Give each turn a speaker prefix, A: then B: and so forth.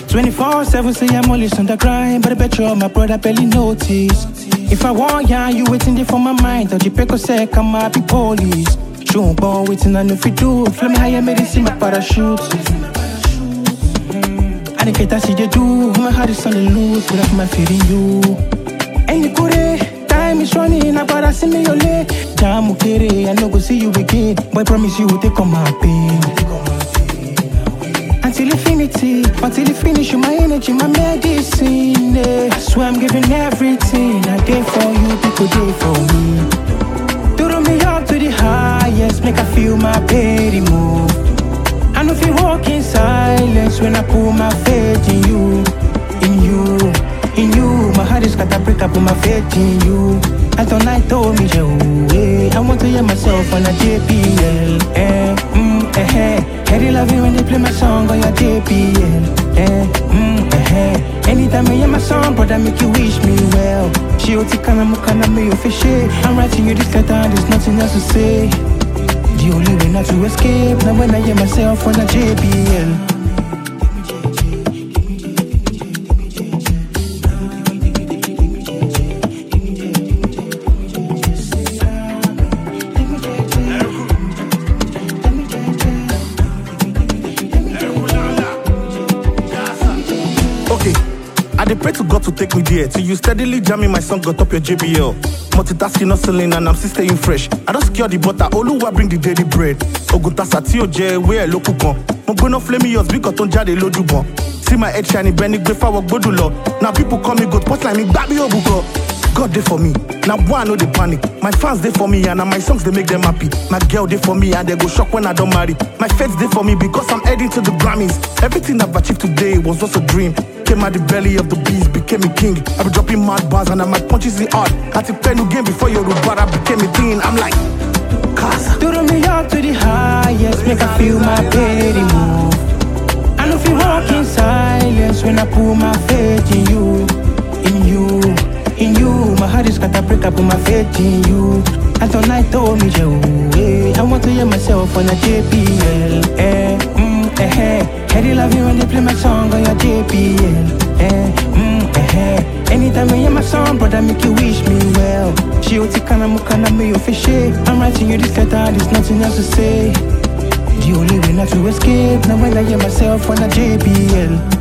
A: 24/7, say I'm always on the grind, but I bet you my brother barely notice. If I want ya, you waiting there for my mind. Or the peko say, come up, be police. Show born waiting on if you do. Fly me higher, medicine, my parachute. I didn't get to see you do. My heart is on the loose, but I'm feeling you. And you could time is running, I gotta see me your leg. Jam okay, I no go see you again. Boy, promise you will take on my pain. Until infinity, until you finish, you my energy, my medicine. I swear I'm giving everything. I did for you, people did for me. Throw me up to the highest, make I feel my baby move. I know if you walk in silence when I put my faith in you, in you, in you. My heart is got to break up with my faith in you. As the night told me, I want to hear myself on a JPL. I love you when they play my song on your JPL. Anytime I hear my song, brother, make you wish me well. She otikana mukana me official. I'm writing you this letter and there's nothing else to say. The only way not to escape, now when I hear myself on a JPL.
B: I dey pray to God to take me there. Till you steadily jamming my song, got up your JBL. Multitasking, hustling, and I'm still staying fresh. I don't secure the butter, Oluwa bring the daily bread. Ogutasa ti oje, where local con. Mo go no flame yours, because don't jade lodu bon. See my head shining, Benny Gbefa walk bodulo. Now people call me good, post like me, baby obuko. God dey for me, now boy I know they panic. My fans dey for me, and now my songs they make them happy. My girl dey for me, and they go shock when I don't marry. My feds dey for me, because I'm heading to the Grammys. Everything I've achieved today was just a dream. Came out the belly of the beast, became a king. I be dropping mad bars and I might punches in hard. Had to play new game before your Rubara became a thing. I'm like, Casa.
A: Throw me up to the highest, make I feel my baby move. I know if you walk in silence when I put my faith in you, in you, in you. My heart is got to break up with my faith in you. As the night told me, I want to hear myself on a JPL. I love you when they play my song on your JPL. Anytime I hear my song, brother, make you wish me well. She otikana mukana me official. I'm writing you this letter, there's nothing else to say. The only way not to escape, now when I hear myself on a JPL.